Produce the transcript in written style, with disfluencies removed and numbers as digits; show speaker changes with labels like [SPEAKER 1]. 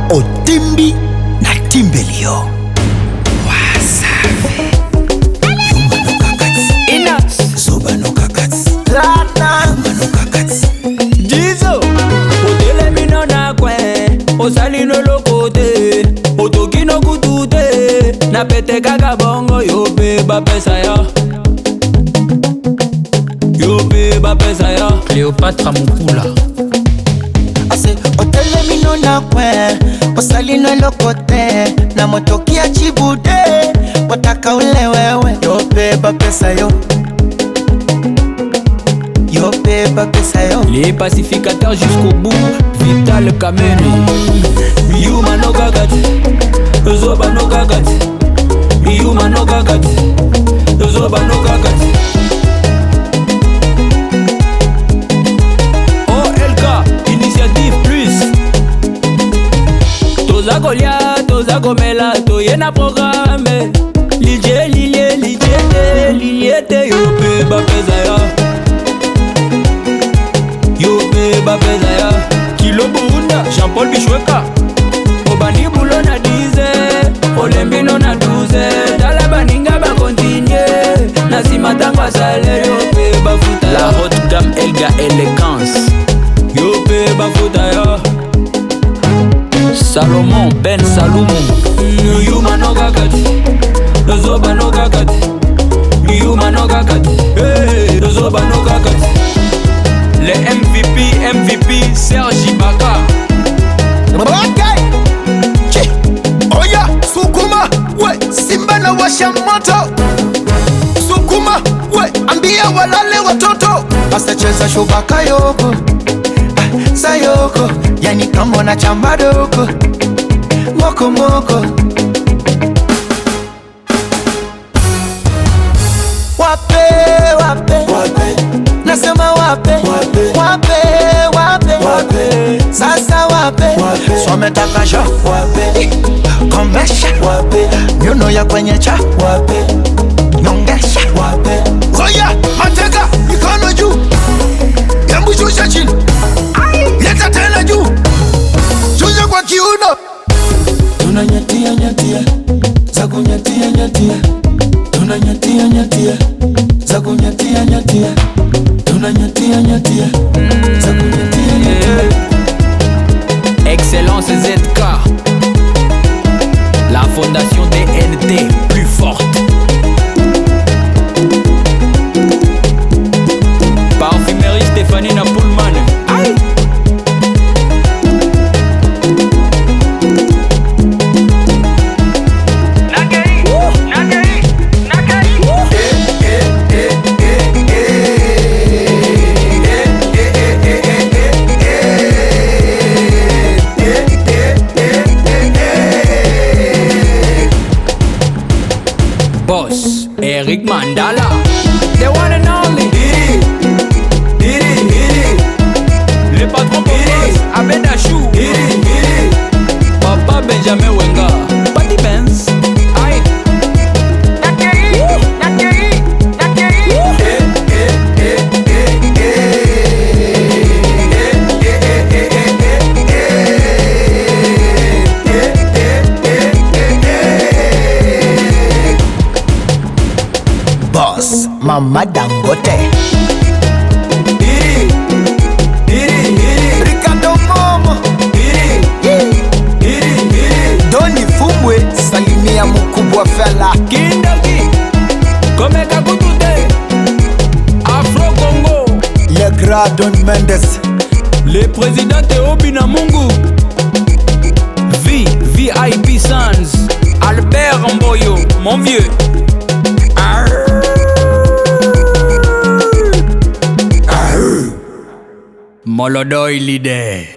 [SPEAKER 1] Otimbi na Timbelio. Wasafi. Yuma no kakats.
[SPEAKER 2] Inax.
[SPEAKER 1] Zoba no kakats.
[SPEAKER 2] Lana.
[SPEAKER 1] Yuma no kakats.
[SPEAKER 2] Jizo. Otele mino na kwe. Osali no lokote. Otoki no kutute. Na pete kaka bongo. Yope ba pesa ya. Yope ba pesa ya. Cléopatra Mukula.
[SPEAKER 1] Ase otele mino na kwe. Osali no lokote. Na motokia chibude. Wataka ule wewe. Yope ba pesa yo. Yope ba pesa yo.
[SPEAKER 2] Les pacificateurs jusqu'au bout. Vital Kameni. Yuma no kakati. Zoba no kakati. Yuma no kakati. Zoba no kakati. OLK, Initiative Plus. Toza kolia, toza komela, toyena programme. Lilie, lilie, lilie, lilie, yope ba pesa ya. Yope ba pesa ya. Kilo Burunda, Jean-Paul Bichweka. Obani bulo na 10, Olembino na 12. Dala baninga ba continue. Nasima tangwa sale yope ba futa. La haute gamme Elga Elegance. Yope ba futa ya. Salomon Ben Salomon. Yuma no kakati. Zoba no kakati. Yuma no kakati. Hey, Zoba no kakati. Les MVP Serge Ibaka.
[SPEAKER 1] Okay. Chi. Oya, sukuma, we, Simba na washa moto. Sukuma, we, ambia walale watoto. Basta cheza shubaka yoko. Sayoko, yani kama na chamba doko. Moko moko. Wape, wape, wape. Nasema wape, wape, wape, wape, wape. Sasa wape, wape. Swametaka sho, wape. Kombesha, wape. Nyuno ya kwenye cha, wape. Nyongesha, wape. Oya, mateka, mikono juu. Yambu shusha chini. Leta tena juu. Shusha kwa kiuno. Tunanyatia, nyatia. Za kunyatia, nyatia. Tunanyatia, nyatia. Za kunyatia, nyatia. Tunanyatia, nyatia. Za kunyatia, nyatia.
[SPEAKER 2] Excellence ZK. La fondation DNT plus forte. Parfumerie Stéphanie Napoulman. Aïe. Boss, Eric Mandala. The one and only. Le patron Boss, Abed Achou. Papa Benjamin Wenga. Patty Benz. Aïe.
[SPEAKER 1] Boss, Mama Dangote. Ricardo Momo. Doni Fumwe, salimia mkubwa fella.
[SPEAKER 2] Kindaki. Komeka kutute. Afro Congo.
[SPEAKER 1] Le grand Don Mendes.
[SPEAKER 2] Le président Théo Binamungu. VIP Sans. Albert Mboyo, mon vieux. Molodoy leader.